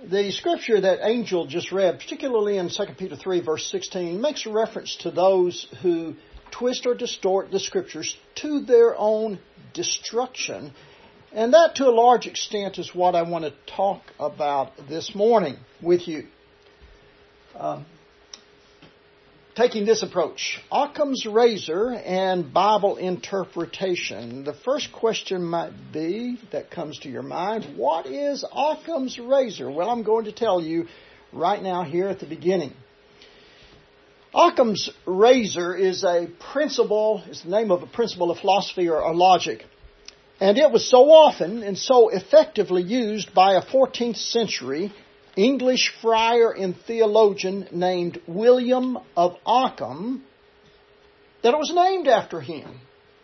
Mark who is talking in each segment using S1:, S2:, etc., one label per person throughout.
S1: The scripture that Angel just read, particularly in 2 Peter 3, verse 16, makes a reference to those who twist or distort the scriptures to their own destruction. And that, to a large extent, is what I want to talk about this morning with you. Taking this approach, Occam's razor and Bible interpretation. The first question might be, that comes to your mind, what is Occam's razor? Well, I'm going to tell you right now here at the beginning. Occam's razor is a principle, it's the name of a principle of philosophy or logic. And it was so often and so effectively used by a 14th century English friar and theologian named William of Ockham that it was named after him.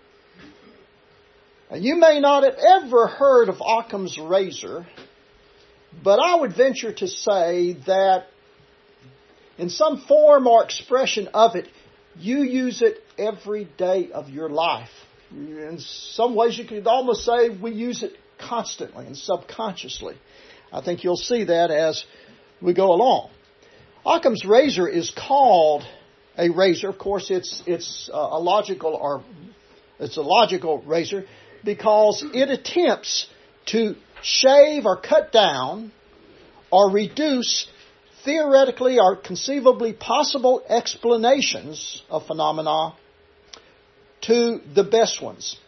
S1: Now, you may not have ever heard of Occam's razor, but I would venture to say that in some form or expression of it, you use it every day of your life. In some ways, you could almost say we use it constantly and subconsciously. I think you'll see that as we go along. Occam's razor is called a razor. Of course, it's a logical razor because it attempts to shave or cut down or reduce theoretically or conceivably possible explanations of phenomena to the best ones.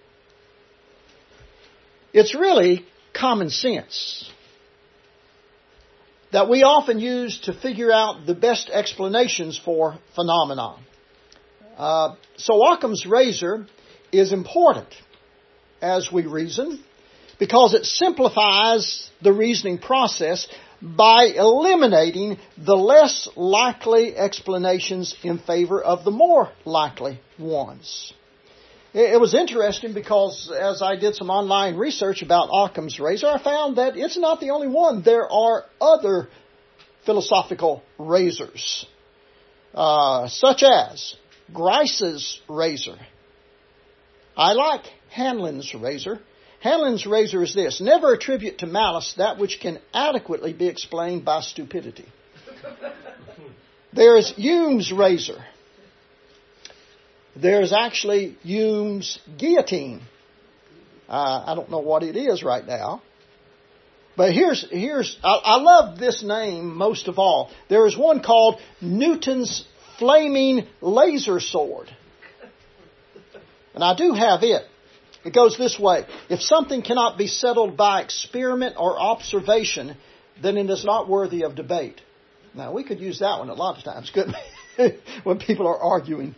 S1: It's really common sense that we often use to figure out the best explanations for phenomena. So Occam's razor is important as we reason because it simplifies the reasoning process by eliminating the less likely explanations in favor of the more likely ones. It was interesting because as I did some online research about Occam's razor, I found that it's not the only one. There are other philosophical razors, such as Grice's razor. I like Hanlon's razor. Hanlon's razor is this: never attribute to malice that which can adequately be explained by stupidity. There is Hume's razor. There's actually Hume's guillotine. I don't know what it is right now. But I love this name most of all. There is one called Newton's Flaming Laser Sword. And I do have it. It goes this way: if something cannot be settled by experiment or observation, then it is not worthy of debate. Now, we could use that one a lot of times, couldn't we? When people are arguing.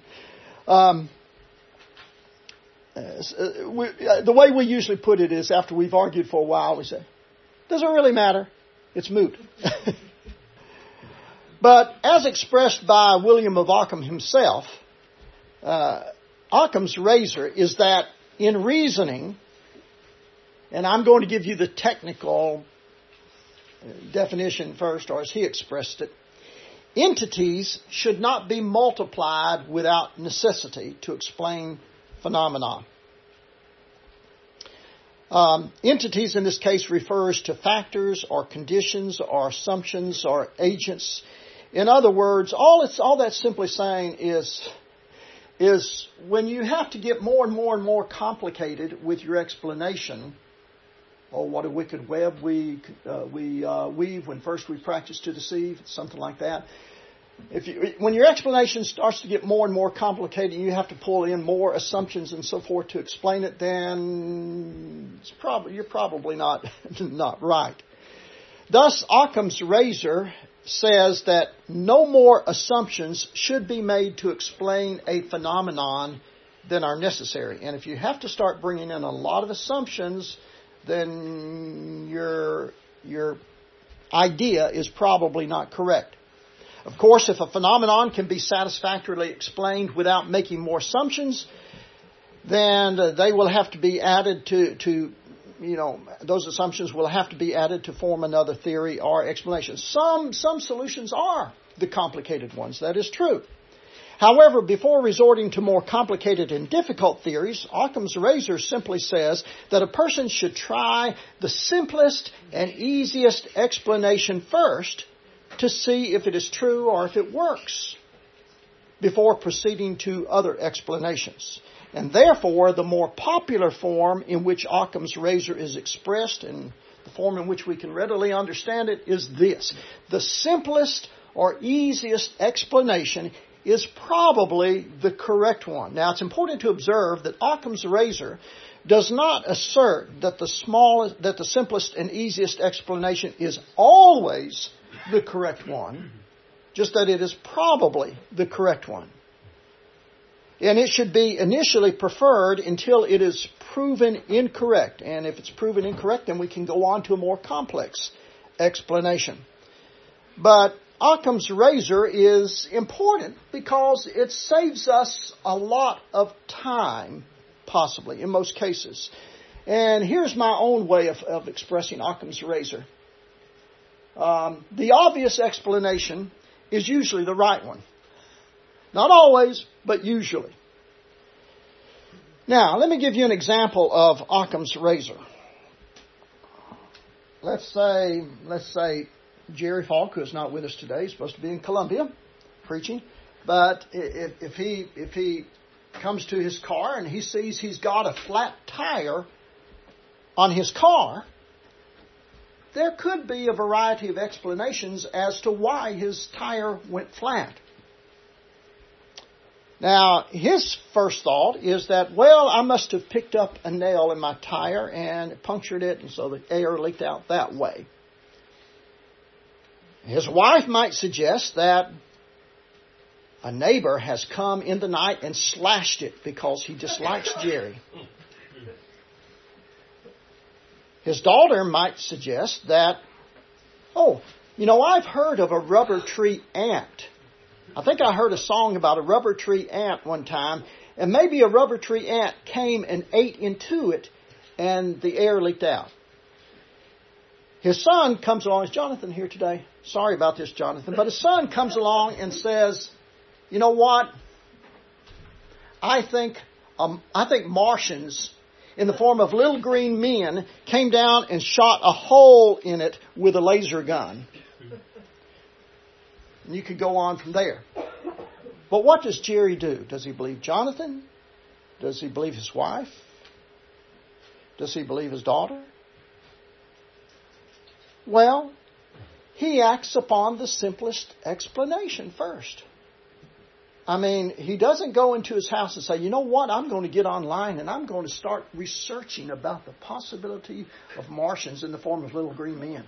S1: The way we usually put it is after we've argued for a while, we say, does it really matter? It's moot. But as expressed by William of Ockham himself, Occam's razor is that in reasoning, and I'm going to give you the technical definition first, or as he expressed it, entities should not be multiplied without necessity to explain phenomena. Entities in this case refers to factors or conditions or assumptions or agents. In other words, all that's simply saying is when you have to get more and more and more complicated with your explanation. Oh, what a wicked web we weave when first we practice to deceive, something like that. When your explanation starts to get more and more complicated, and you have to pull in more assumptions and so forth to explain it, then you're probably not right. Thus, Occam's razor says that no more assumptions should be made to explain a phenomenon than are necessary. And if you have to start bringing in a lot of assumptions, then your idea is probably not correct. Of course, if a phenomenon can be satisfactorily explained without making more assumptions, then they will have to be added to those assumptions will have to be added to form another theory or explanation. Some solutions are the complicated ones. That is true. However, before resorting to more complicated and difficult theories, Occam's razor simply says that a person should try the simplest and easiest explanation first to see if it is true or if it works before proceeding to other explanations. And therefore, the more popular form in which Occam's razor is expressed, and the form in which we can readily understand it, is this. The simplest or easiest explanation is probably the correct one. Now, it's important to observe that Occam's razor does not assert that the simplest and easiest explanation is always the correct one, just that it is probably the correct one. And it should be initially preferred until it is proven incorrect. And if it's proven incorrect, then we can go on to a more complex explanation. But Occam's razor is important because it saves us a lot of time, possibly, in most cases. And here's my own way of expressing Occam's razor. The obvious explanation is usually the right one. Not always, but usually. Now, let me give you an example of Occam's razor. Let's say Jerry Falk, who is not with us today, is supposed to be in Columbia preaching. But if he comes to his car and he sees he's got a flat tire on his car, there could be a variety of explanations as to why his tire went flat. Now, his first thought is that, well, I must have picked up a nail in my tire and punctured it, and so the air leaked out that way. His wife might suggest that a neighbor has come in the night and slashed it because he dislikes Jerry. His daughter might suggest that, I've heard of a rubber tree ant. I think I heard a song about a rubber tree ant one time, and maybe a rubber tree ant came and ate into it, and the air leaked out. His son comes along. Is Jonathan here today? Sorry about this, Jonathan. But his son comes along and says, you know what? I think Martians, in the form of little green men, came down and shot a hole in it with a laser gun. And you could go on from there. But what does Jerry do? Does he believe Jonathan? Does he believe his wife? Does he believe his daughter? Well, he acts upon the simplest explanation first. I mean, he doesn't go into his house and say, you know what, I'm going to get online and I'm going to start researching about the possibility of Martians in the form of little green men.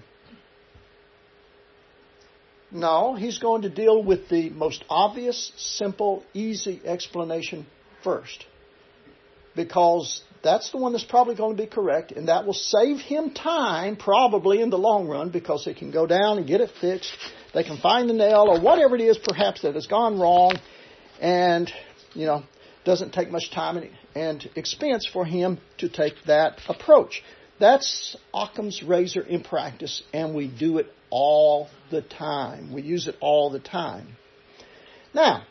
S1: No, he's going to deal with the most obvious, simple, easy explanation first. Because that's the one that's probably going to be correct, and that will save him time, probably in the long run, because they can go down and get it fixed. They can find the nail or whatever it is, perhaps, that has gone wrong, and, doesn't take much time and expense for him to take that approach. That's Occam's razor in practice, and we do it all the time. We use it all the time. Now,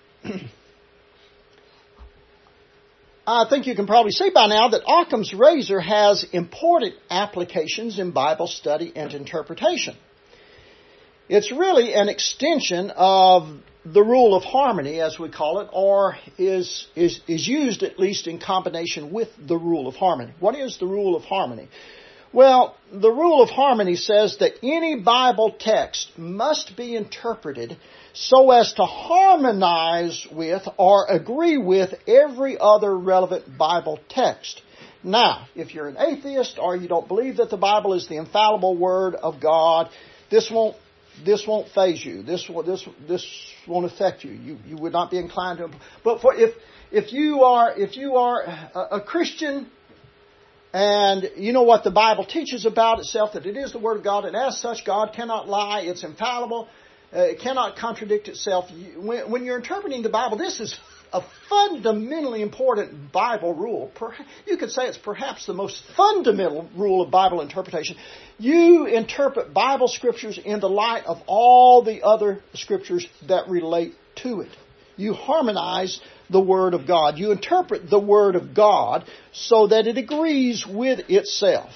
S1: I think you can probably see by now that Occam's razor has important applications in Bible study and interpretation. It's really an extension of the rule of harmony, as we call it, or is used at least in combination with the rule of harmony. What is the rule of harmony? Well, the rule of harmony says that any Bible text must be interpreted so as to harmonize with or agree with every other relevant Bible text. Now, if you're an atheist or you don't believe that the Bible is the infallible Word of God, this won't faze you. This won't affect you. You would not be inclined to. But if you are a Christian, and you know what the Bible teaches about itself, that it is the Word of God, and as such, God cannot lie. It's infallible. It cannot contradict itself. When you're interpreting the Bible, this is a fundamentally important Bible rule. You could say it's perhaps the most fundamental rule of Bible interpretation. You interpret Bible scriptures in the light of all the other scriptures that relate to it. You harmonize the Word of God. You interpret the Word of God so that it agrees with itself.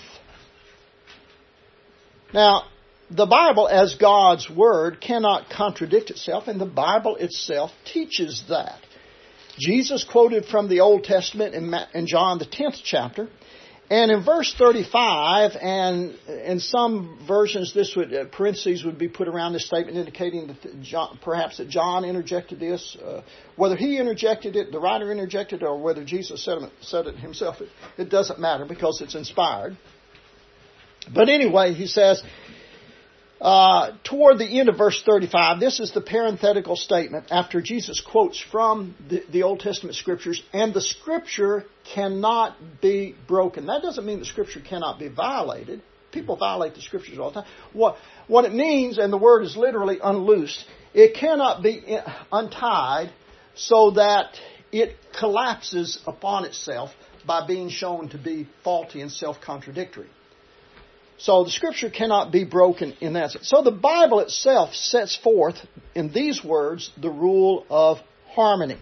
S1: Now, the Bible as God's Word cannot contradict itself, and the Bible itself teaches that. Jesus quoted from the Old Testament in John the 10th chapter. And in verse 35, and in some versions, this would parentheses would be put around this statement, indicating that perhaps that John interjected this. Whether he interjected it, the writer interjected it, or whether Jesus said it himself, it doesn't matter because it's inspired. But anyway, he says, toward the end of verse 35, this is the parenthetical statement after Jesus quotes from the Old Testament Scriptures, and the Scripture cannot be broken. That doesn't mean the Scripture cannot be violated. People violate the Scriptures all the time. What it means, and the word is literally unloosed, it cannot be untied so that it collapses upon itself by being shown to be faulty and self-contradictory. So the Scripture cannot be broken in that sense. So the Bible itself sets forth in these words the rule of harmony.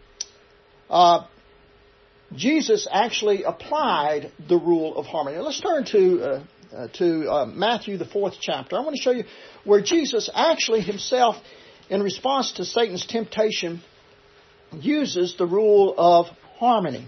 S1: Jesus actually applied the rule of harmony. Let's turn to Matthew the 4th chapter. I want to show you where Jesus actually himself, in response to Satan's temptation, uses the rule of harmony.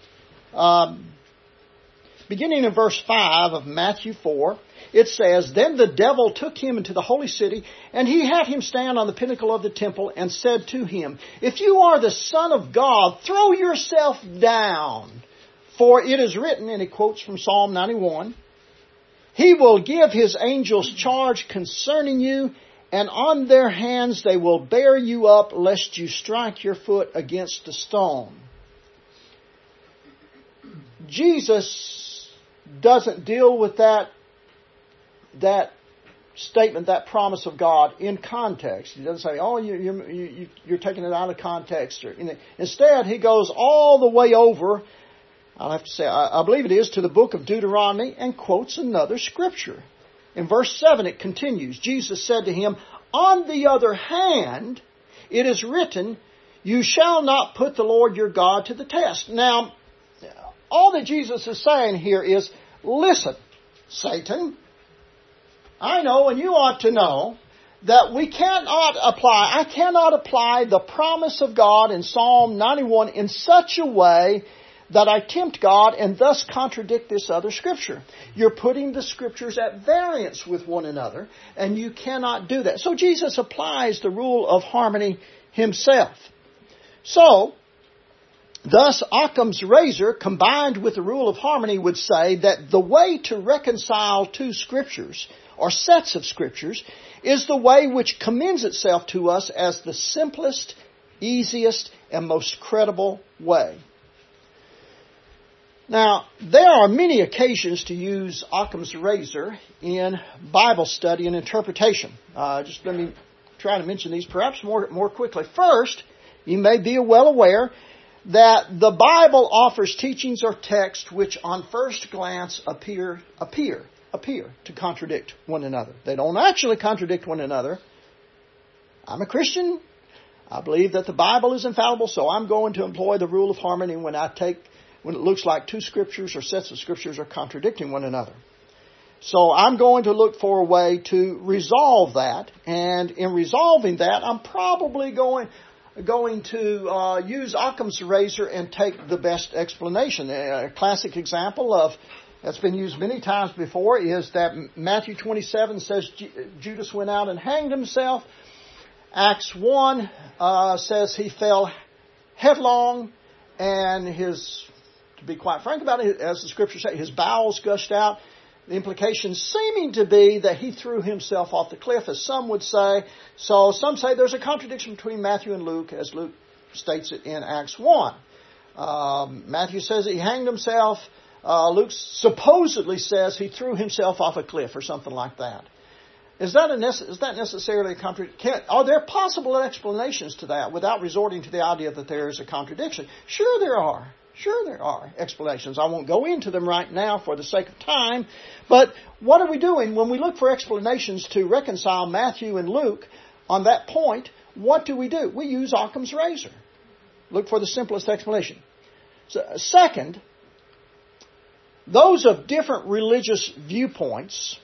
S1: Beginning in verse 5 of Matthew 4, it says, Then the devil took him into the holy city, and he had him stand on the pinnacle of the temple, and said to him, If you are the Son of God, throw yourself down. For it is written, and he quotes from Psalm 91, He will give His angels charge concerning you, and on their hands they will bear you up, lest you strike your foot against a stone. Jesus doesn't deal with that statement, that promise of God in context. He doesn't say, "Oh, you're taking it out of context." Instead, he goes all the way over. I'll have to say, I believe it is, to the book of Deuteronomy, and quotes another scripture. In verse 7, it continues. Jesus said to him, "On the other hand, it is written, you shall not put the Lord your God to the test." Now, all that Jesus is saying here is, listen, Satan, I know and you ought to know that I cannot apply the promise of God in Psalm 91 in such a way that I tempt God and thus contradict this other scripture. You're putting the scriptures at variance with one another, and you cannot do that. So Jesus applies the rule of harmony himself. So, thus, Occam's razor, combined with the rule of harmony, would say that the way to reconcile two scriptures, or sets of scriptures, is the way which commends itself to us as the simplest, easiest, and most credible way. Now, there are many occasions to use Occam's razor in Bible study and interpretation. Just let me try to mention these perhaps more quickly. First, you may be well aware that the Bible offers teachings or texts which on first glance appear to contradict one another. They don't actually contradict one another. I'm a Christian. I believe that the Bible is infallible, so I'm going to employ the rule of harmony when it looks like two scriptures or sets of scriptures are contradicting one another. So I'm going to look for a way to resolve that, and in resolving that, I'm probably going to use Occam's razor and take the best explanation. A classic example that's been used many times before is that Matthew 27 says Judas went out and hanged himself. Acts 1 says he fell headlong, and to be quite frank about it, as the scriptures say, his bowels gushed out. The implication seeming to be that he threw himself off the cliff, as some would say. So some say there's a contradiction between Matthew and Luke, as Luke states it in Acts 1. Matthew says he hanged himself. Luke supposedly says he threw himself off a cliff or something like that. Is that necessarily a contradiction? Are there possible explanations to that without resorting to the idea that there is a contradiction? Sure there are. Sure there are explanations. I won't go into them right now for the sake of time. But what are we doing when we look for explanations to reconcile Matthew and Luke on that point? what do? We use Occam's razor. Look for the simplest explanation. So, second, those of different religious viewpoints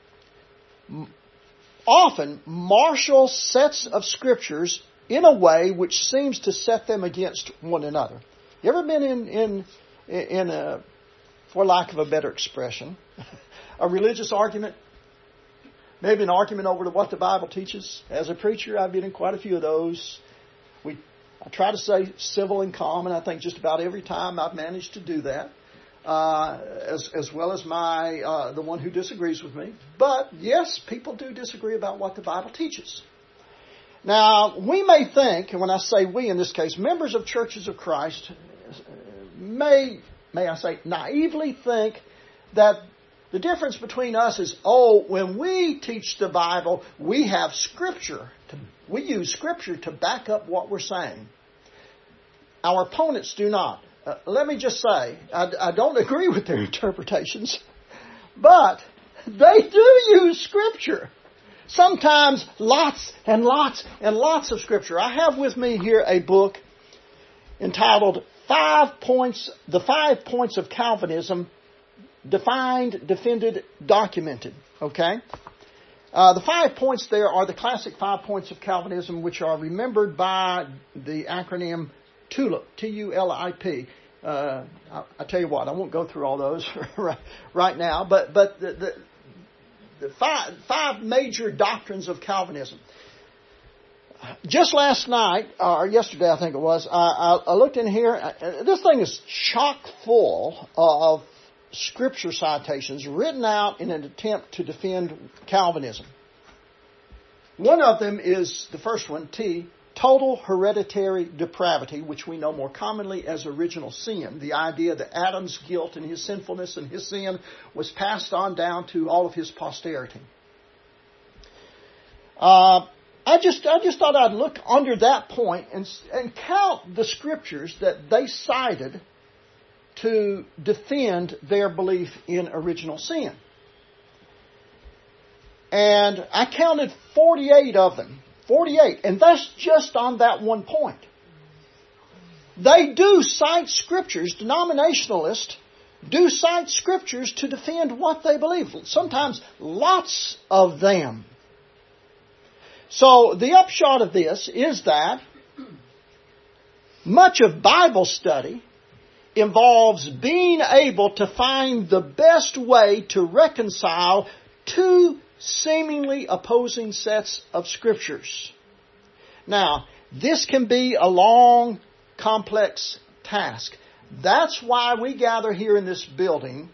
S1: often marshal sets of scriptures in a way which seems to set them against one another. You ever been in a, for lack of a better expression, a religious argument? Maybe an argument over what the Bible teaches. As a preacher, I've been in quite a few of those. I try to stay civil and calm, and I think just about every time I've managed to do that, as well as the one who disagrees with me. But yes, people do disagree about what the Bible teaches. Now, we may think, and when I say we in this case, members of churches of Christ may I say, naively think that the difference between us is, when we teach the Bible, we have Scripture. We use Scripture to back up what we're saying. Our opponents do not. Let me just say, I don't agree with their interpretations, but they do use Scripture. Sometimes lots and lots and lots of Scripture. I have with me here a book entitled The 5 Points of Calvinism, Defined, Defended, Documented. Okay? The 5 points there are the classic 5 points of Calvinism, which are remembered by the acronym TULIP, T-U-L-I-P. I tell you what, I won't go through all those right now, but the five major doctrines of Calvinism. Just last night, or yesterday I think it was, I looked in here. This thing is chock full of Scripture citations written out in an attempt to defend Calvinism. One of them is, the first one, T, total hereditary depravity, which we know more commonly as original sin. The idea that Adam's guilt and his sinfulness and his sin was passed on down to all of his posterity. I just thought I'd look under that point and count the Scriptures that they cited to defend their belief in original sin. And I counted 48 of them. 48. And that's just on that one point. They do cite Scriptures, denominationalists do cite Scriptures to defend what they believe. Sometimes lots of them. So the upshot of this is that much of Bible study involves being able to find the best way to reconcile two seemingly opposing sets of Scriptures. Now, this can be a long, complex task. That's why we gather here in this building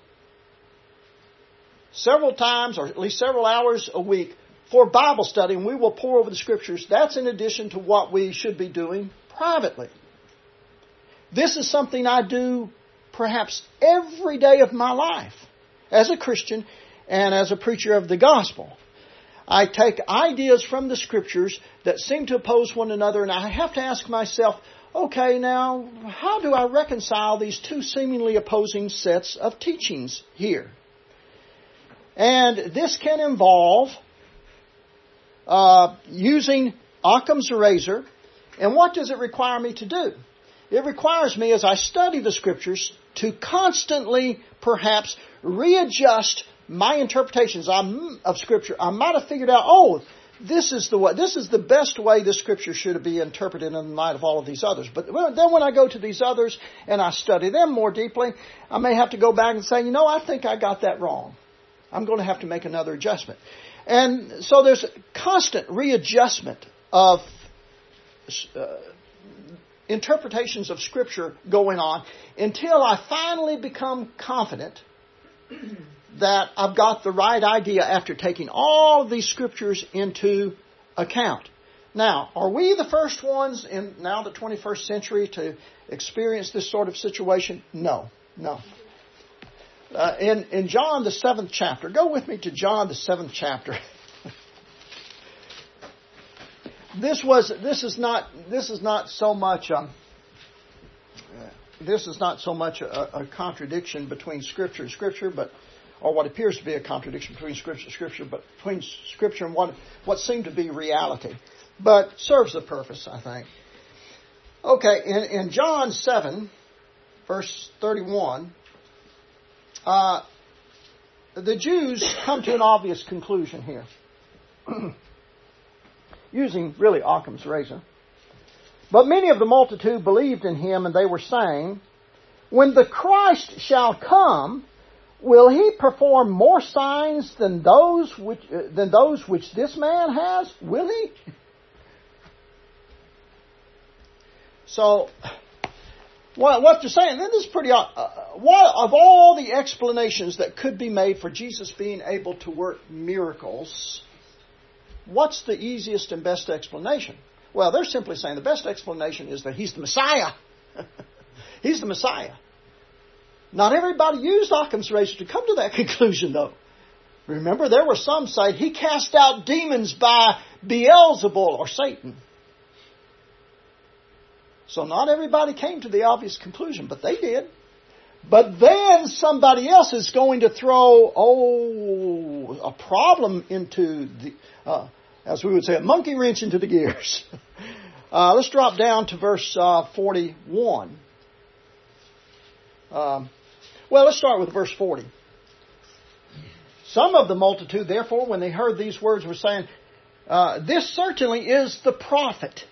S1: several times, or at least several hours a week, for Bible study, and we will pore over the Scriptures. That's in addition to what we should be doing privately. This is something I do perhaps every day of my life as a Christian and as a preacher of the gospel. I take ideas from the Scriptures that seem to oppose one another, and I have to ask myself, okay, now, how do I reconcile these two seemingly opposing sets of teachings here? And this can involve using Occam's razor. And what does it require me to do? It requires me, as I study the Scriptures, to constantly, perhaps, readjust my interpretations of Scripture. I might have figured out, this is the best way this Scripture should be interpreted in light of all of these others. But then when I go to these others and I study them more deeply, I may have to go back and say, I think I got that wrong. I'm going to have to make another adjustment. And so there's constant readjustment of interpretations of Scripture going on until I finally become confident that I've got the right idea after taking all of these Scriptures into account. Now, are we the first ones in now the 21st century to experience this sort of situation? No. In John the 7th chapter, go with me to John the 7th chapter. This is not so much a contradiction between Scripture and Scripture, or what appears to be a contradiction between Scripture and Scripture, but between Scripture and what seemed to be reality. but serves the purpose, I think. Okay, in John 7, verse 31, the Jews come to an obvious conclusion here, using really Occam's razor. But many of the multitude believed in him, and they were saying, when the Christ shall come, will he perform more signs than those which this man has? Will he? So, what they're saying, this is pretty odd. What of all the explanations that could be made for Jesus being able to work miracles, what's the easiest and best explanation? Well, they're simply saying the best explanation is that he's the Messiah. He's the Messiah. Not everybody used Occam's razor to come to that conclusion, though. Remember, there were some say he cast out demons by Beelzebul or Satan. So not everybody came to the obvious conclusion, but they did. But then somebody else is going to throw, a problem into the, as we would say, a monkey wrench into the gears. Let's drop down to verse 41. Well, let's start with verse 40. Some of the multitude, therefore, when they heard these words, were saying, this certainly is the prophet.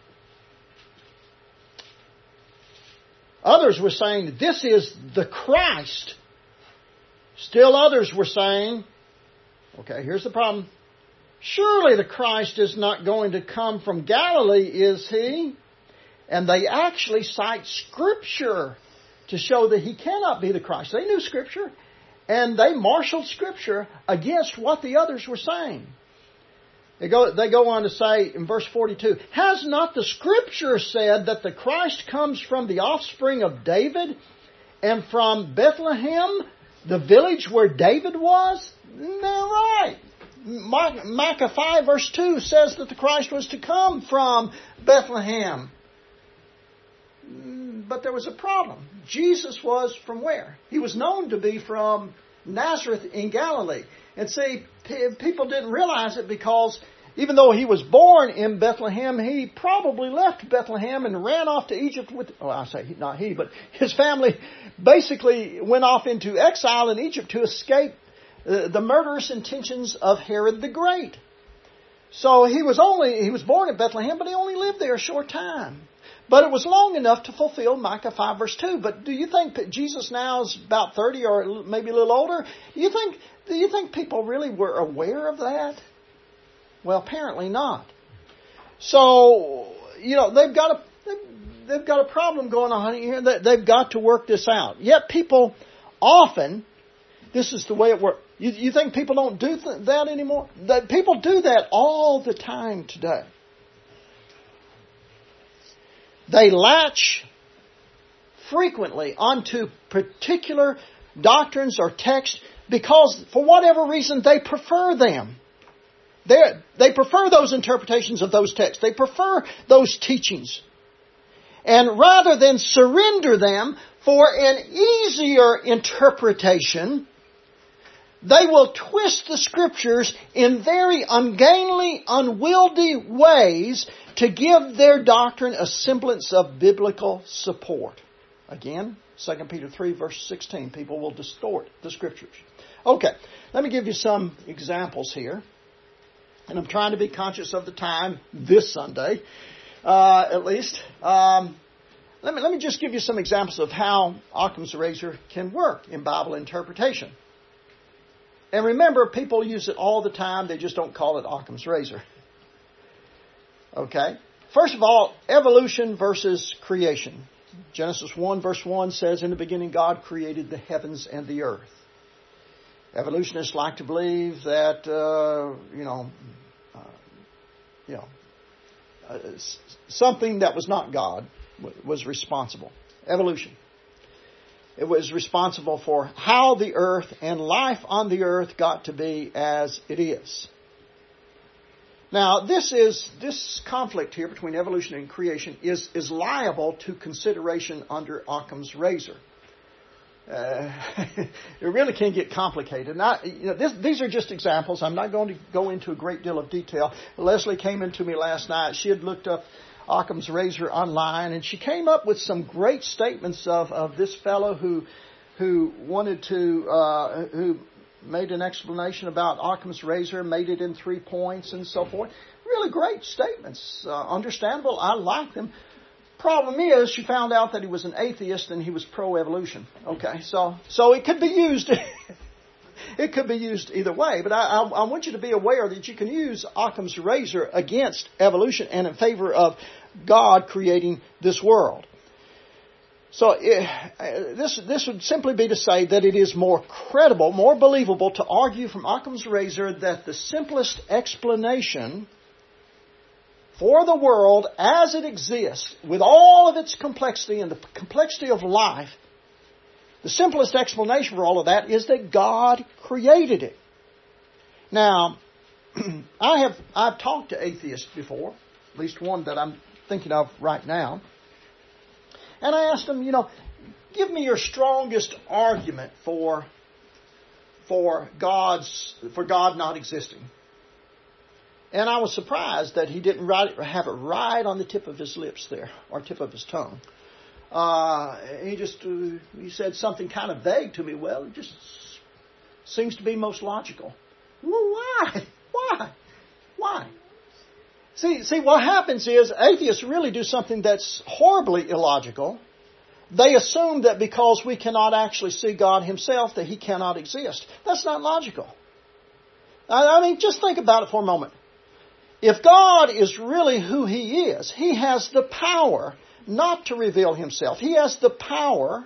S1: Others were saying, this is the Christ. Still others were saying, okay, here's the problem. Surely the Christ is not going to come from Galilee, is he? And they actually cite Scripture to show that he cannot be the Christ. They knew Scripture, and they marshaled Scripture against what the others were saying. They go on to say in verse 42, has not the Scripture said that the Christ comes from the offspring of David and from Bethlehem, the village where David was? They're right. Micah 5 verse 2 says that the Christ was to come from Bethlehem. But there was a problem. Jesus was from where? He was known to be from Nazareth in Galilee. And see, people didn't realize it because even though he was born in Bethlehem, he probably left Bethlehem and ran off to Egypt with, not he, but his family basically went off into exile in Egypt to escape the murderous intentions of Herod the Great. So he was born in Bethlehem, but he only lived there a short time. But it was long enough to fulfill Micah 5 verse 2. But do you think that Jesus now is about 30 or maybe a little older? Do you think people really were aware of that? Well, apparently not. So, they've got a problem going on here. They've got to work this out. Yet people often, this is the way it works. You think people don't do that anymore? People do that all the time today. They latch frequently onto particular doctrines or texts because, for whatever reason, they prefer them. They prefer those interpretations of those texts. They prefer those teachings. And rather than surrender them for an easier interpretation, they will twist the Scriptures in very ungainly, unwieldy ways to give their doctrine a semblance of biblical support. Again, 2 Peter 3 verse 16, people will distort the Scriptures. Okay, let me give you some examples here. And I'm trying to be conscious of the time this Sunday, at least. Let me just give you some examples of how Occam's razor can work in Bible interpretation. And remember, people use it all the time. They just don't call it Occam's razor. Okay. First of all, evolution versus creation. Genesis 1 verse 1 says, in the beginning God created the heavens and the earth. Evolutionists like to believe that, something that was not God was responsible. Evolution. It was responsible for how the earth and life on the earth got to be as it is. Now, this conflict here between evolution and creation is liable to consideration under Occam's razor. it really can get complicated. Now, these are just examples. I'm not going to go into a great deal of detail. Leslie came into me last night. She had looked up Occam's razor online, and she came up with some great statements of this fellow who wanted to who made an explanation about Occam's razor, made it in 3 points and so forth. Really great statements, understandable. I like them. Problem is, she found out that he was an atheist and he was pro-evolution. Okay, so it could be used. It could be used either way, but I want you to be aware that you can use Occam's razor against evolution and in favor of God creating this world. So this would simply be to say that it is more credible, more believable to argue from Occam's razor that the simplest explanation for the world as it exists, with all of its complexity and the complexity of life, the simplest explanation for all of that is that God created it. Now, I've talked to atheists before, at least one that I'm thinking of right now, and I asked them, give me your strongest argument for God not existing. And I was surprised that he didn't have it right on the tip of his lips there, or tip of his tongue. He said something kind of vague to me. Well, it just seems to be most logical. Well, why? See, what happens is atheists really do something that's horribly illogical. They assume that because we cannot actually see God Himself, that He cannot exist. That's not logical. I mean, just think about it for a moment. If God is really who He is, He has the power not to reveal Himself. He has the power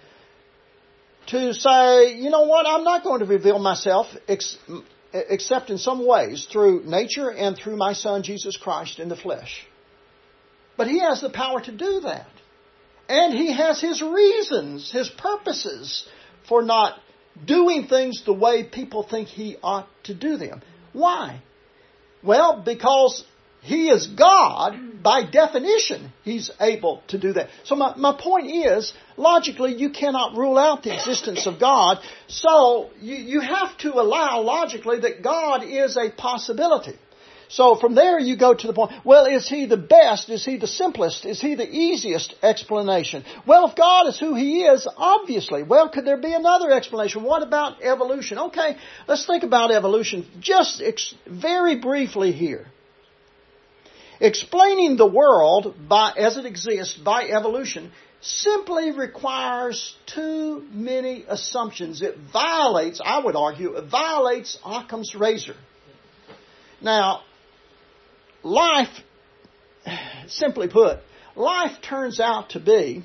S1: to say, you know what, I'm not going to reveal myself except in some ways through nature and through my Son Jesus Christ in the flesh. But He has the power to do that. And He has His reasons, His purposes for not doing things the way people think He ought to do them. Why? Well, because He is God, by definition, He's able to do that. So my point is, logically, you cannot rule out the existence of God. So you have to allow logically that God is a possibility. So from there you go to the point, well, is He the best? Is He the simplest? Is He the easiest explanation? Well, if God is who He is, obviously. Well, could there be another explanation? What about evolution? Okay, let's think about evolution just very briefly here. Explaining the world as it exists by evolution simply requires too many assumptions. It violates, I would argue, Occam's razor. Now, life, simply put, life turns out to be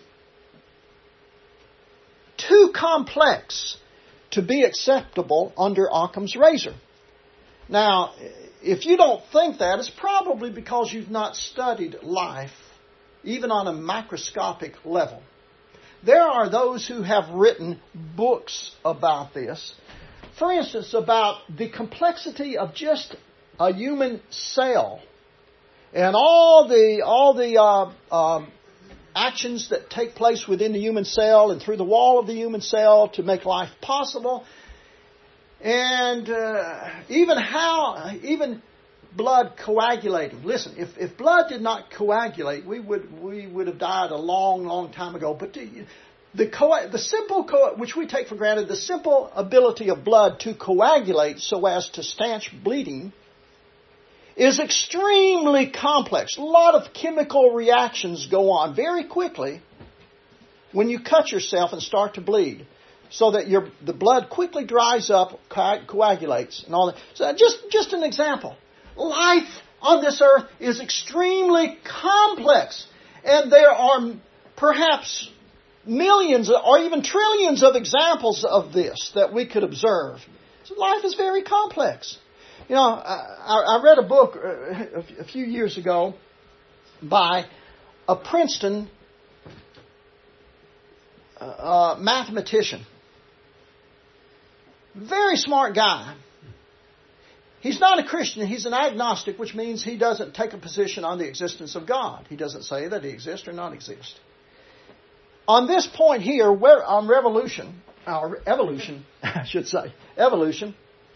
S1: too complex to be acceptable under Occam's razor. Now, if you don't think that, it's probably because you've not studied life, even on a microscopic level. There are those who have written books about this. For instance, about the complexity of just a human cell and all the actions that take place within the human cell and through the wall of the human cell to make life possible. And even blood coagulating. Listen, if blood did not coagulate, we would have died a long, long time ago. But the simple, which we take for granted, the simple ability of blood to coagulate so as to stanch bleeding is extremely complex. A lot of chemical reactions go on very quickly when you cut yourself and start to bleed, so that the blood quickly dries up, coagulates, and all that. So just an example. Life on this earth is extremely complex, and there are perhaps millions or even trillions of examples of this that we could observe. So life is very complex. You know, I read a book a few years ago by a Princeton mathematician. Very smart guy. He's not a Christian. He's an agnostic, which means he doesn't take a position on the existence of God. He doesn't say that He exists or not exist. on this point here, where on evolution, I should say, evolution,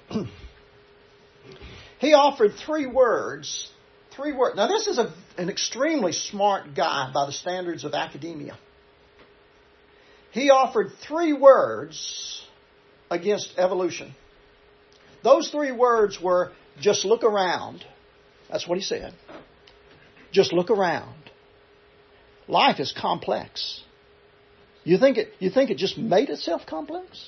S1: he offered three words. Now, this is an extremely smart guy by the standards of academia. He offered three words against evolution. Those three words were, just look around. That's what he said. Just look around. Life is complex. You think it just made itself complex?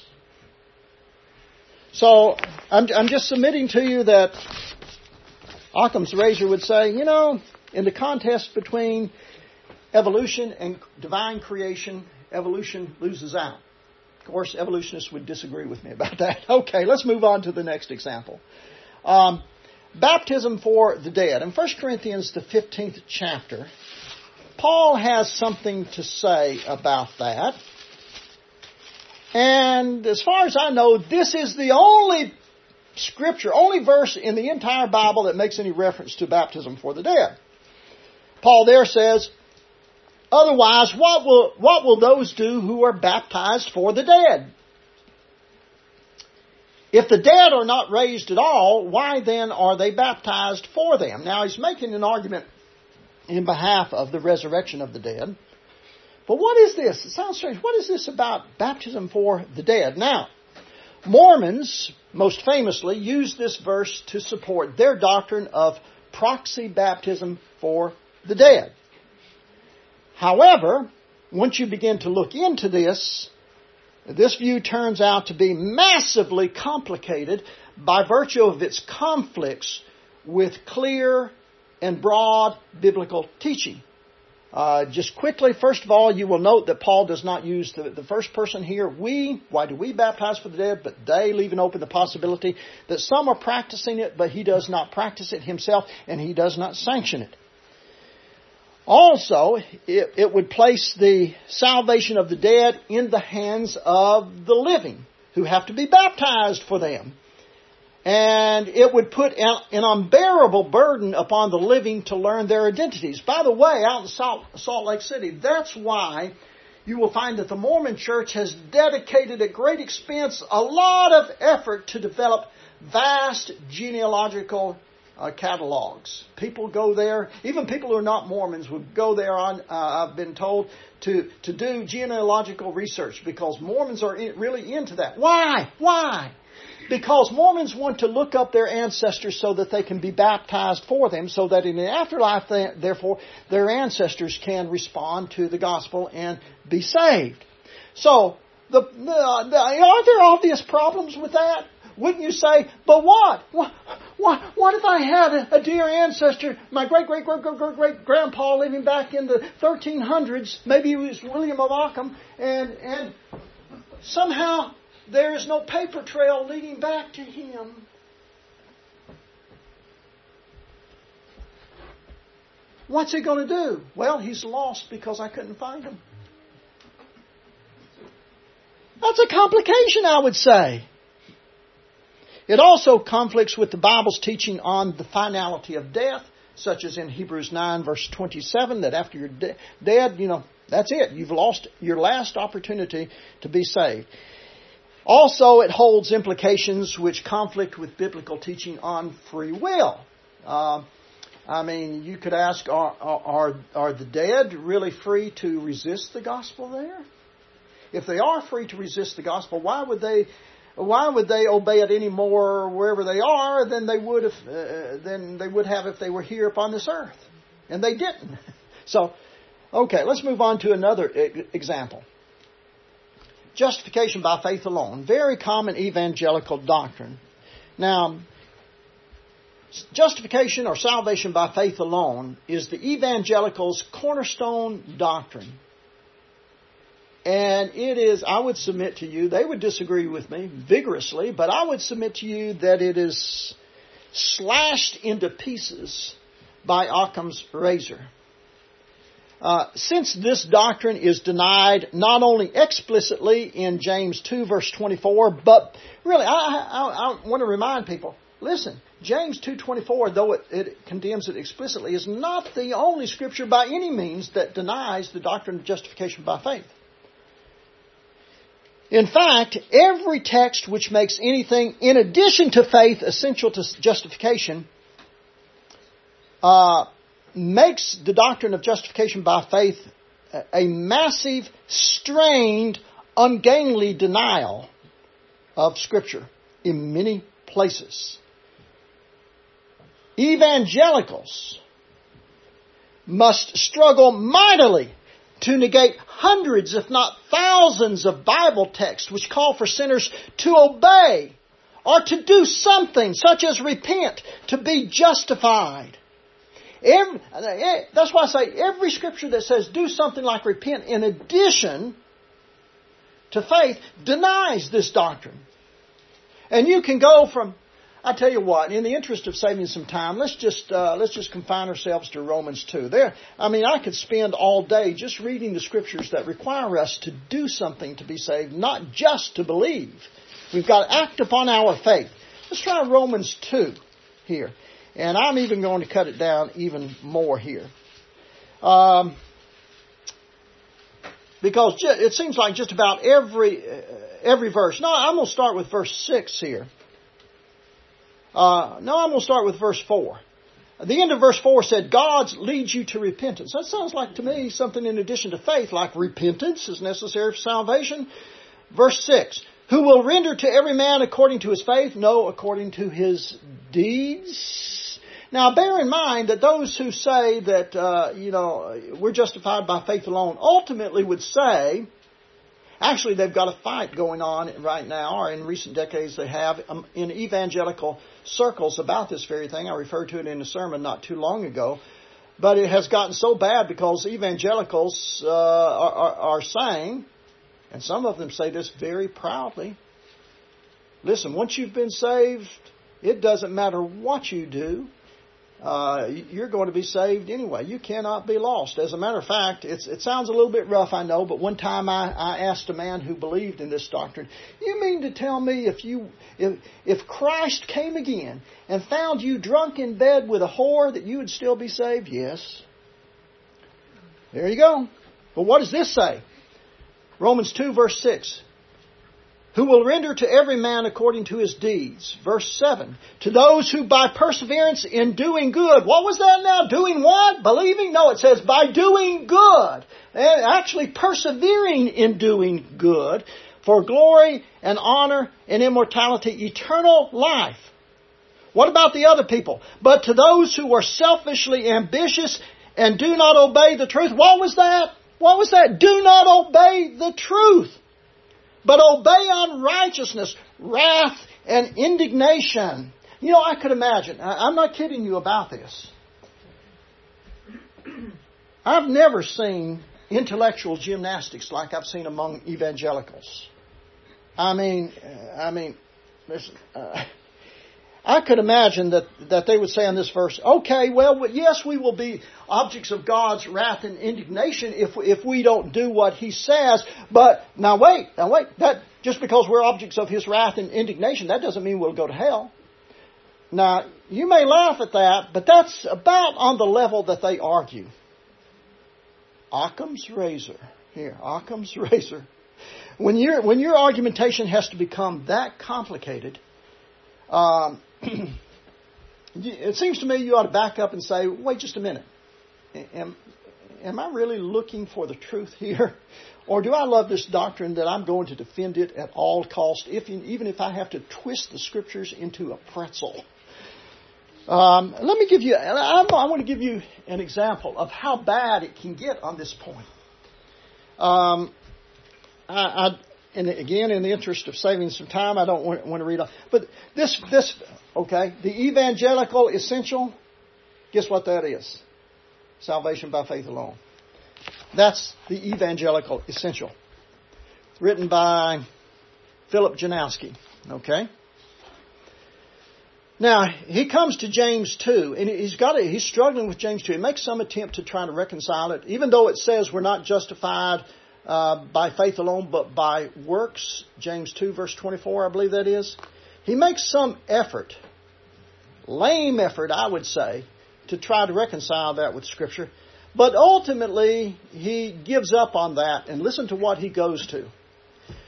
S1: So I'm just submitting to you that Occam's razor would say, in the contest between evolution and divine creation, evolution loses out. Of course, evolutionists would disagree with me about that. Okay, let's move on to the next example. Baptism for the dead. In 1 Corinthians, the 15th chapter, Paul has something to say about that. And as far as I know, this is the only verse in the entire Bible that makes any reference to baptism for the dead. Paul there says, otherwise, what will those do who are baptized for the dead? If the dead are not raised at all, why then are they baptized for them? Now, he's making an argument in behalf of the resurrection of the dead. But what is this? It sounds strange. What is this about baptism for the dead? Now, Mormons, most famously, use this verse to support their doctrine of proxy baptism for the dead. However, once you begin to look into this view turns out to be massively complicated by virtue of its conflicts with clear and broad biblical teaching. Just quickly, first of all, you will note that Paul does not use the first person here. Why do we baptize for the dead? But they, leaving open the possibility that some are practicing it, but he does not practice it himself, and he does not sanction it. Also, it would place the salvation of the dead in the hands of the living, who have to be baptized for them. And it would put an unbearable burden upon the living to learn their identities. By the way, out in Salt Lake City, that's why you will find that the Mormon Church has dedicated at great expense a lot of effort to develop vast genealogical catalogs. People go there, even people who are not Mormons would go there I've been told, to do genealogical research, because Mormons are really into that. Why? Because Mormons want to look up their ancestors so that they can be baptized for them, so that in the afterlife, therefore, their ancestors can respond to the gospel and be saved. So, aren't there obvious problems with that? Wouldn't you say, but what? What if I had a dear ancestor, my great-great-great-great-great-grandpa living back in the 1300s, maybe he was William of Ockham, and somehow there is no paper trail leading back to him? What's he going to do? Well, he's lost because I couldn't find him. That's a complication, I would say. It also conflicts with the Bible's teaching on the finality of death, such as in Hebrews 9, verse 27, that after you're dead, that's it. You've lost your last opportunity to be saved. Also, it holds implications which conflict with biblical teaching on free will. You could ask, are the dead really free to resist the gospel there? If they are free to resist the gospel, why would they obey it any more wherever they are than they would have if they were here upon this earth? And they didn't. So, okay, let's move on to another example. Justification by faith alone. Very common evangelical doctrine. Now, justification or salvation by faith alone is the evangelicals' cornerstone doctrine. And it is, I would submit to you, they would disagree with me vigorously, but I would submit to you that it is slashed into pieces by Occam's razor. Since this doctrine is denied not only explicitly in James 2 verse 24, but really, I want to remind people, listen, James 2:24, though it condemns it explicitly, is not the only scripture by any means that denies the doctrine of justification by faith. In fact, every text which makes anything in addition to faith essential to justification makes the doctrine of justification by faith a massive, strained, ungainly denial of Scripture in many places. Evangelicals must struggle mightily to negate hundreds, if not thousands, of Bible texts which call for sinners to obey or to do something, such as repent, to be justified. That's why I say every Scripture that says do something like repent in addition to faith denies this doctrine. And you can go from, I tell you what, in the interest of saving some time, let's just confine ourselves to Romans 2. I could spend all day just reading the Scriptures that require us to do something to be saved, not just to believe. We've got to act upon our faith. Let's try Romans 2 here. And I'm even going to cut it down even more here. Because it seems like just about every verse. No, I'm going to start with verse 6 here. I'm going to start with verse 4. The end of verse 4 said, God leads you to repentance. That sounds like to me something in addition to faith, like repentance is necessary for salvation. Verse 6, who will render to every man according to his faith, no, according to his deeds. Now, bear in mind that those who say that, we're justified by faith alone, ultimately would say, actually they've got a fight going on right now, or in recent decades they have, in evangelical circles about this very thing. I referred to it in a sermon not too long ago. But it has gotten so bad because evangelicals are saying, and some of them say this very proudly, listen, once you've been saved, it doesn't matter what you do. You're going to be saved anyway. You cannot be lost. As a matter of fact, it sounds a little bit rough, I know, but one time I asked a man who believed in this doctrine, you mean to tell me if Christ came again and found you drunk in bed with a whore that you would still be saved? Yes. There you go. But what does this say? Romans 2 verse 6. Who will render to every man according to his deeds. Verse 7. To those who by perseverance in doing good. What was that now? Doing what? Believing? No, it says by doing good. And actually persevering in doing good. For glory and honor and immortality, eternal life. What about the other people? But to those who are selfishly ambitious and do not obey the truth. What was that? What was that? Do not obey the truth, but obey unrighteousness, wrath, and indignation. You know, I could imagine. I'm not kidding you about this. I've never seen intellectual gymnastics like I've seen among evangelicals. I mean, listen. I could imagine that they would say on this verse, okay, well, yes, we will be objects of God's wrath and indignation if we don't do what He says. But now wait, that just because we're objects of His wrath and indignation, that doesn't mean we'll go to hell. Now, you may laugh at that, but that's about on the level that they argue. Occam's razor. Here, Occam's razor. When your argumentation has to become that complicated, it seems to me you ought to back up and say, wait just a minute. Am I really looking for the truth here? Or do I love this doctrine that I'm going to defend it at all costs, even if I have to twist the Scriptures into a pretzel? Let me give you, I want to give you an example of how bad it can get on this point. And again, in the interest of saving some time, I don't want to read on. But this, okay, the evangelical essential, guess what that is? Salvation by faith alone. That's the evangelical essential. Written by Philip Janowski, okay? Now, he comes to James 2, and he's struggling with James 2. He makes some attempt to try to reconcile it, even though it says we're not justified by faith alone, but by works. James 2, verse 24, I believe that is. He makes some effort, lame effort, I would say, to try to reconcile that with Scripture. But ultimately, he gives up on that, and listen to what he goes to.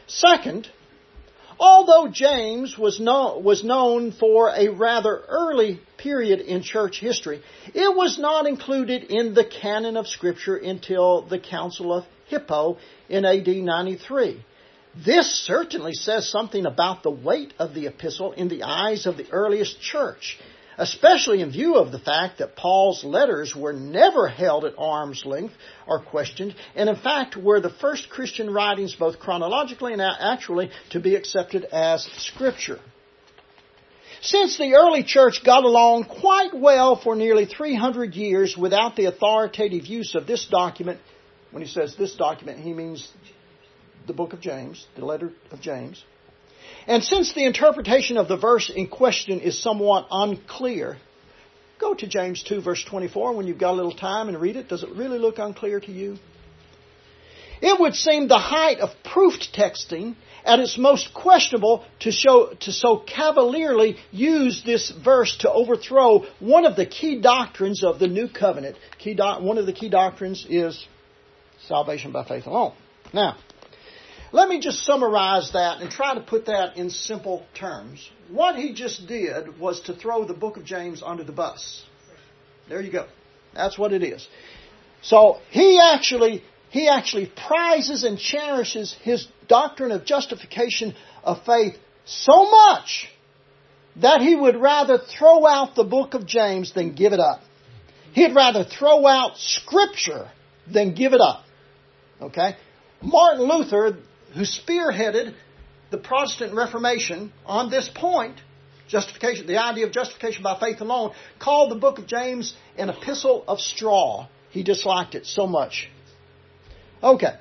S1: Second, although James was known for a rather early period in church history, it was not included in the canon of Scripture until the Council of Hippo in AD 93. This certainly says something about the weight of the epistle in the eyes of the earliest church, especially in view of the fact that Paul's letters were never held at arm's length or questioned, and in fact were the first Christian writings both chronologically and actually to be accepted as Scripture. Since the early church got along quite well for nearly 300 years without the authoritative use of this document, when he says this document, he means the book of James, the letter of James. And since the interpretation of the verse in question is somewhat unclear, go to James 2 verse 24 when you've got a little time and read it. Does it really look unclear to you? It would seem the height of proof texting at its most questionable to so cavalierly use this verse to overthrow one of the key doctrines of the New Covenant. One of the key doctrines is salvation by faith alone. Now, let me just summarize that and try to put that in simple terms. What he just did was to throw the book of James under the bus. There you go. That's what it is. So he actually prizes and cherishes his doctrine of justification of faith so much that he would rather throw out the book of James than give it up. He'd rather throw out Scripture than give it up. Okay? Martin Luther, who spearheaded the Protestant Reformation on this point, justification, the idea of justification by faith alone, called the book of James an epistle of straw. He disliked it so much. Okay.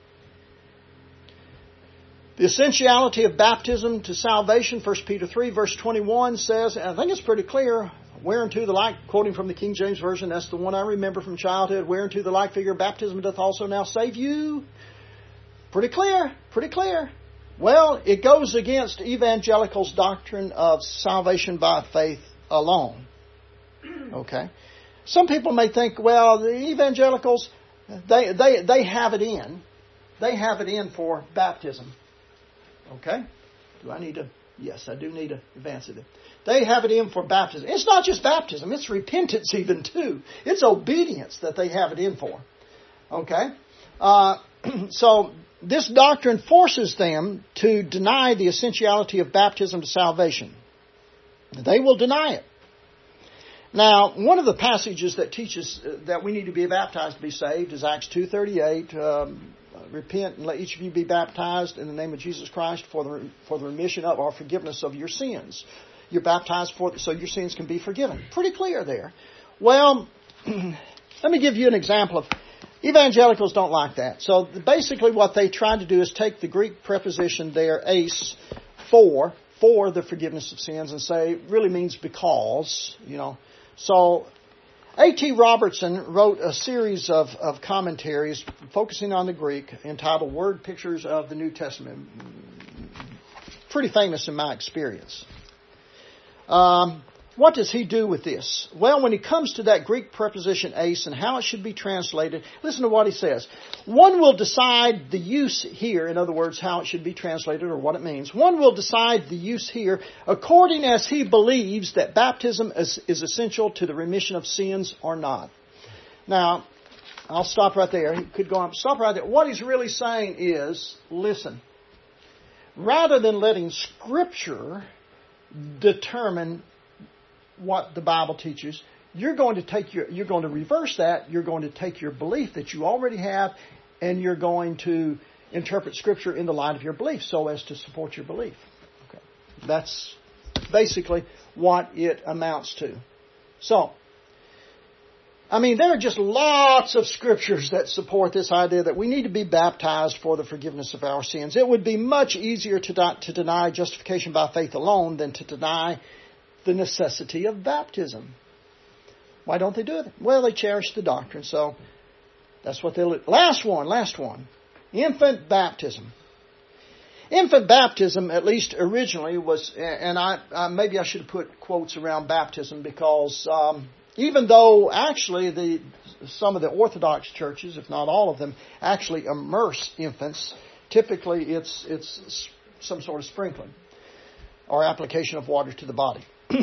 S1: The essentiality of baptism to salvation, 1 Peter 3 verse 21 says, and I think it's pretty clear, whereunto the like, quoting from the King James Version, that's the one I remember from childhood, whereunto the like figure of baptism doth also now save you. Pretty clear, pretty clear. Well, it goes against evangelicals' doctrine of salvation by faith alone. Okay? Some people may think, well, the evangelicals, they have it in. They have it in for baptism. Okay? Do I need to? Yes, I do need to advance it. They have it in for baptism. It's not just baptism. It's repentance even too. It's obedience that they have it in for. Okay? So this doctrine forces them to deny the essentiality of baptism to salvation. They will deny it. Now, one of the passages that teaches that we need to be baptized to be saved is Acts 2:38. Repent and let each of you be baptized in the name of Jesus Christ for the remission of or forgiveness of your sins. You're baptized so your sins can be forgiven. Pretty clear there. Well, let me give you an example of. Evangelicals don't like that. So basically what they try to do is take the Greek preposition there, eis, for the forgiveness of sins, and say it really means because, So A.T. Robertson wrote a series of commentaries focusing on the Greek entitled Word Pictures of the New Testament. Pretty famous in my experience. What does he do with this? Well, when he comes to that Greek preposition eis and how it should be translated, listen to what he says. One will decide the use here, in other words, how it should be translated or what it means. One will decide the use here according as he believes that baptism is essential to the remission of sins or not. Now, I'll stop right there. He could go on. Stop right there. What he's really saying is, listen, rather than letting Scripture determine what the Bible teaches, you're going to reverse that. You're going to take your belief that you already have, and you're going to interpret Scripture in the light of your belief so as to support your belief. Okay. That's basically what it amounts to. So, there are just lots of Scriptures that support this idea that we need to be baptized for the forgiveness of our sins. It would be much easier to deny justification by faith alone than to deny the necessity of baptism. Why don't they do it? Well, they cherish the doctrine, so that's what they'll do. Last one. Infant baptism. Infant baptism, at least originally, was, and maybe I should have put quotes around baptism because even though actually some of the Orthodox churches, if not all of them, actually immerse infants Typically, it's some sort of sprinkling or application of water to the body.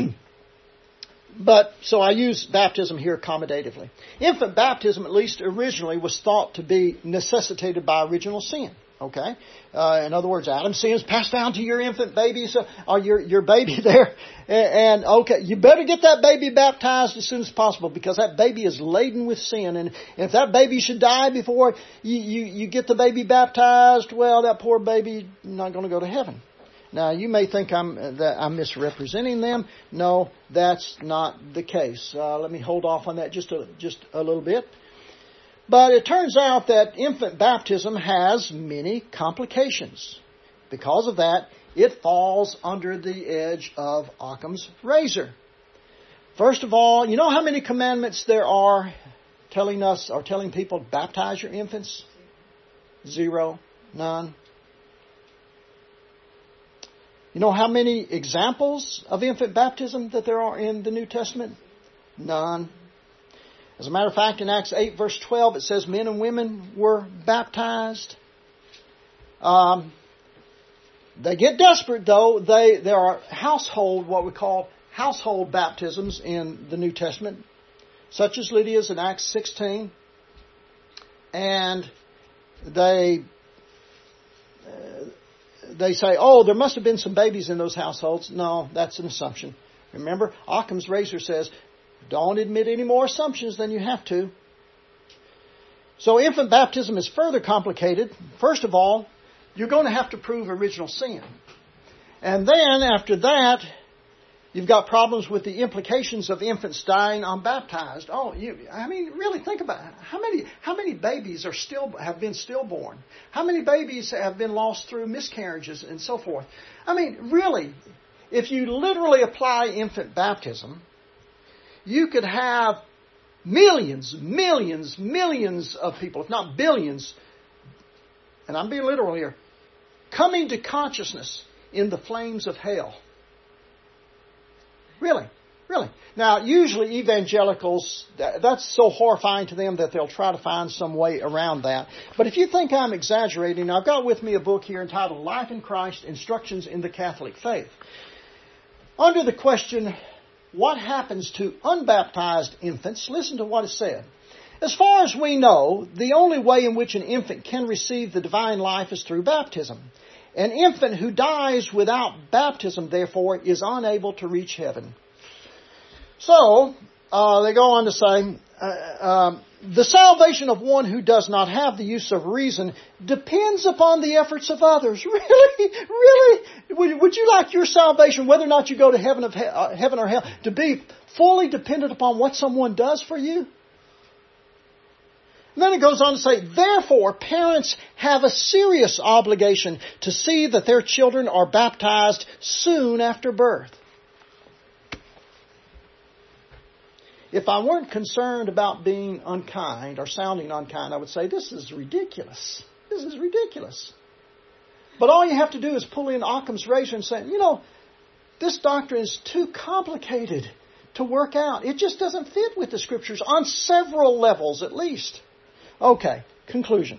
S1: But, so I use baptism here accommodatively. Infant baptism, at least originally, was thought to be necessitated by original sin. Okay? In other words, Adam's sin is passed down to your infant baby, or your baby there. And okay, you better get that baby baptized as soon as possible, because that baby is laden with sin. And if that baby should die before you get the baby baptized, well, that poor baby not going to go to heaven. Now, you may think I'm misrepresenting them. No, that's not the case. Let me hold off on that just a little bit. But it turns out that infant baptism has many complications. Because of that, it falls under the edge of Occam's razor. First of all, you know how many commandments there are telling people to baptize your infants? 0, none. You know how many examples of infant baptism that there are in the New Testament? None. As a matter of fact, in Acts 8, verse 12, it says men and women were baptized. They get desperate, though. There are what we call household baptisms in the New Testament, such as Lydia's in Acts 16. And they say, oh, there must have been some babies in those households. No, that's an assumption. Remember, Occam's razor says, don't admit any more assumptions than you have to. So infant baptism is further complicated. First of all, you're going to have to prove original sin. And then after that, you've got problems with the implications of infants dying unbaptized. Really think about it. How many babies have been stillborn? How many babies have been lost through miscarriages and so forth? Really, if you literally apply infant baptism, you could have millions of people, if not billions, and I'm being literal here, coming to consciousness in the flames of hell. Really. Now, usually evangelicals, that's so horrifying to them that they'll try to find some way around that. But if you think I'm exaggerating, I've got with me a book here entitled Life in Christ, Instructions in the Catholic Faith. Under the question, what happens to unbaptized infants? Listen to what is said. As far as we know, the only way in which an infant can receive the divine life is through baptism. An infant who dies without baptism, therefore, is unable to reach heaven. So, they go on to say, the salvation of one who does not have the use of reason depends upon the efforts of others. Really? Would you like your salvation, whether or not you go to heaven or hell, to be fully dependent upon what someone does for you? And then it goes on to say, therefore, parents have a serious obligation to see that their children are baptized soon after birth. If I weren't concerned about being unkind or sounding unkind, I would say, this is ridiculous. This is ridiculous. But all you have to do is pull in Occam's razor and say, this doctrine is too complicated to work out. It just doesn't fit with the Scriptures on several levels at least. Okay, conclusion.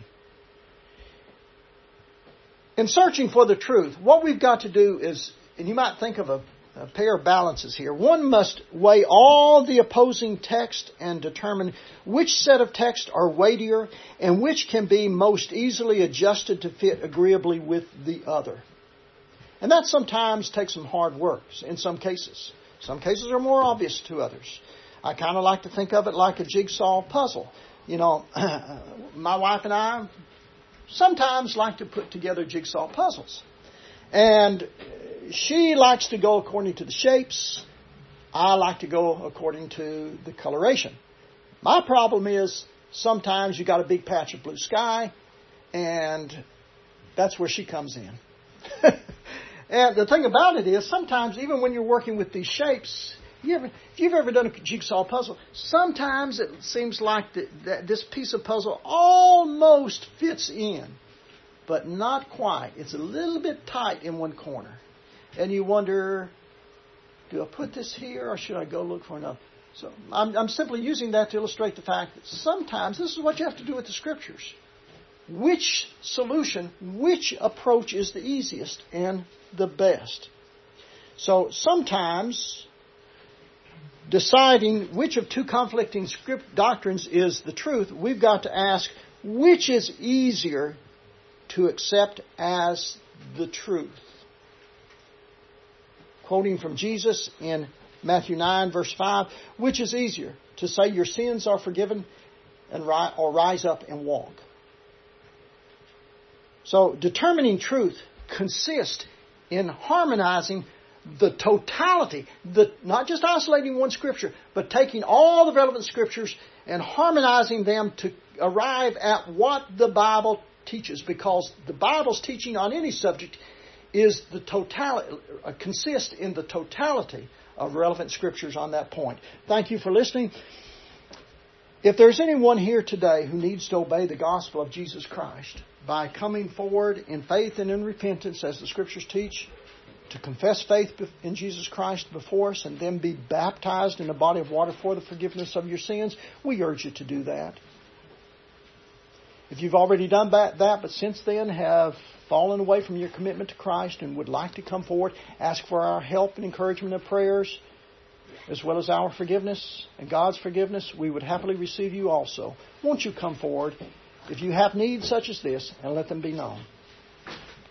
S1: In searching for the truth, what we've got to do is, and you might think of a pair of balances here. One must weigh all the opposing text and determine which set of texts are weightier and which can be most easily adjusted to fit agreeably with the other. And that sometimes takes some hard work in some cases. Some cases are more obvious to others. I kind of like to think of it like a jigsaw puzzle. My wife and I sometimes like to put together jigsaw puzzles. And she likes to go according to the shapes. I like to go according to the coloration. My problem is sometimes you got a big patch of blue sky, and that's where she comes in. And the thing about it is sometimes even when you're working with these shapes, if you've ever done a jigsaw puzzle, sometimes it seems like that this piece of puzzle almost fits in, but not quite. It's a little bit tight in one corner. And you wonder, do I put this here or should I go look for another? So I'm simply using that to illustrate the fact that sometimes this is what you have to do with the Scriptures. which solution, which approach is the easiest and the best. So sometimes deciding which of two conflicting doctrines is the truth, we've got to ask which is easier to accept as the truth. Quoting from Jesus in Matthew 9, verse 5, which is easier, to say your sins are forgiven or rise up and walk? So determining truth consists in harmonizing the totality, not just isolating one Scripture, but taking all the relevant Scriptures and harmonizing them to arrive at what the Bible teaches. Because the Bible's teaching on any subject is the totality, consists in the totality of relevant Scriptures on that point. Thank you for listening. If there's anyone here today who needs to obey the gospel of Jesus Christ by coming forward in faith and in repentance, as the Scriptures teach, to confess faith in Jesus Christ before us and then be baptized in a body of water for the forgiveness of your sins, we urge you to do that. If you've already done that, but since then have fallen away from your commitment to Christ and would like to come forward, ask for our help and encouragement and prayers, as well as our forgiveness and God's forgiveness, we would happily receive you also. Won't you come forward if you have needs such as this and let them be known?